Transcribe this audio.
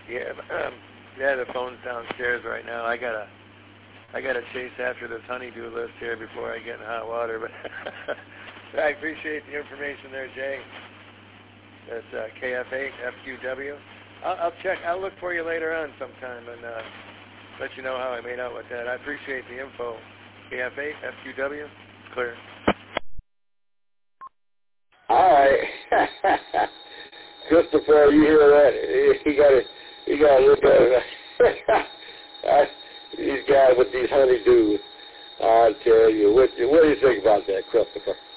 Yeah, the phone's downstairs right now. I gotta chase after this honeydew list here before I get in hot water. But I appreciate the information there, Jay. That's KF8FQW. I'll check. I'll look for you later on sometime and let you know how I made out with that. I appreciate the info. KF8FQW. Clear. All right. Christopher, you hear that? You gotta look at it. These guys with these honeydews, I'll tell you. What do you think about that, Christopher?